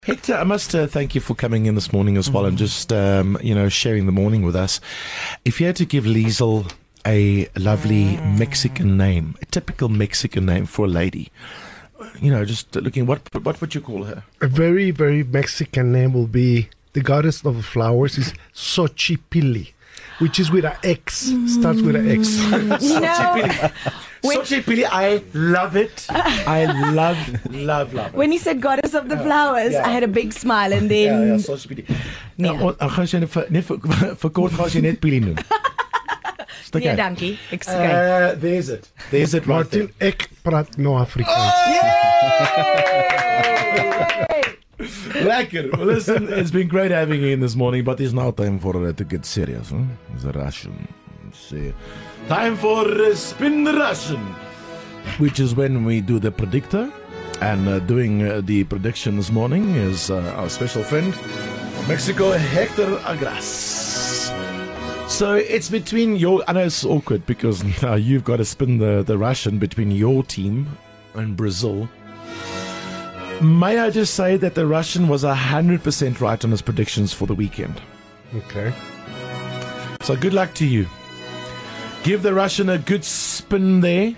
Hector, I must thank you for coming in this morning as well and just, sharing the morning with us. If you had to give Liesl a lovely Mexican name, a typical Mexican name for a lady, just looking, what would you call her? A very, very Mexican name will be the goddess of the flowers is Xochipilli, which is with an X, starts with an X. Xochipilli, I love it. I love it. When he said goddess of the flowers, I had a big smile and then... Xochipilli. Gaan jy net vir kort gaan jy net Pilli noem. Nee, dankie. Ek skryf. There's it right Martin, ek praat nou Afrikaans. Lekker. Well, listen, it's been great having you in this morning, but it's now time for it to get serious. Huh? It's a Russian. Time for Spin the Russian, which is when we do the predictor. And doing the prediction this morning is our special friend, Mexico, Hector Agras. So it's between I know it's awkward because now you've got to spin the Russian between your team and Brazil. May I just say that the Russian was 100% right on his predictions for the weekend. Okay. So good luck to you. Give the Russian a good spin there.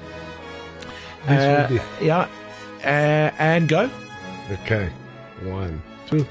Yeah. And go. Okay. 1, 2.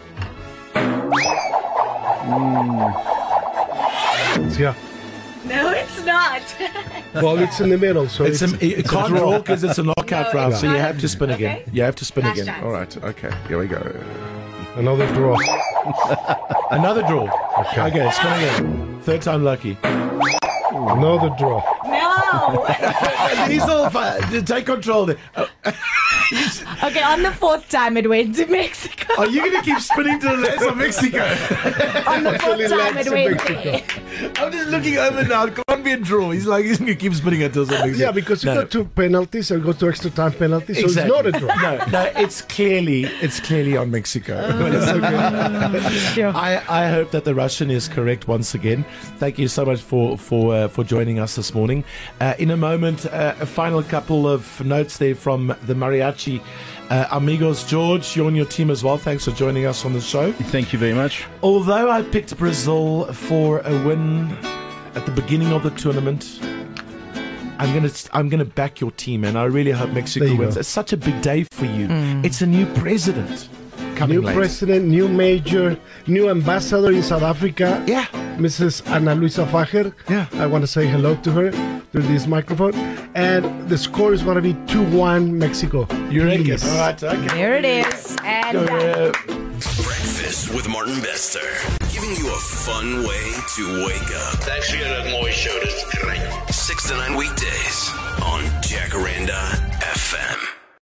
Yeah. No, it's not. Well, it's in the middle, so it can't draw because it's a knockout round, so you have to spin again. Okay. You have to spin again. Chance. All right. Okay. Here we go. Another draw. Another draw. Okay. Spin again. Third time lucky. Another draw. No. He's all take control there. Okay, on the fourth time it went to Mexico. Are you going to keep spinning to the left of Mexico? On the fourth time it went there. I'm just looking over now. It can't be a draw. He's like, he's going to keep spinning until something. Yeah, because you got 2 penalties and go to extra time penalties, so Exactly. it's not a draw. No, it's clearly on Mexico. But it's okay. Sure. I hope that the Russian is correct once again. Thank you so much for joining us this morning. In a moment, a final couple of notes there from the Mariachi Amigos. George, you're on your team as well. Thanks for joining us on the show. Thank you very much. Although I picked Brazil for a win at the beginning of the tournament, I'm gonna back your team, and I really hope Mexico wins. It's such a big day for you. It's a new president coming New later. president, new major, new ambassador in South Africa. Yeah. Mrs. Ana Luisa Fager. Yeah. I want to say hello to her through this microphone. And the score is going to be 2-1 Mexico. You reckon? Please. All right. Okay. There it is. And Breakfast with Martin Bester. Giving you a fun way to wake up. Thanks for your mooi show. That's great. 6 to 9 weekdays.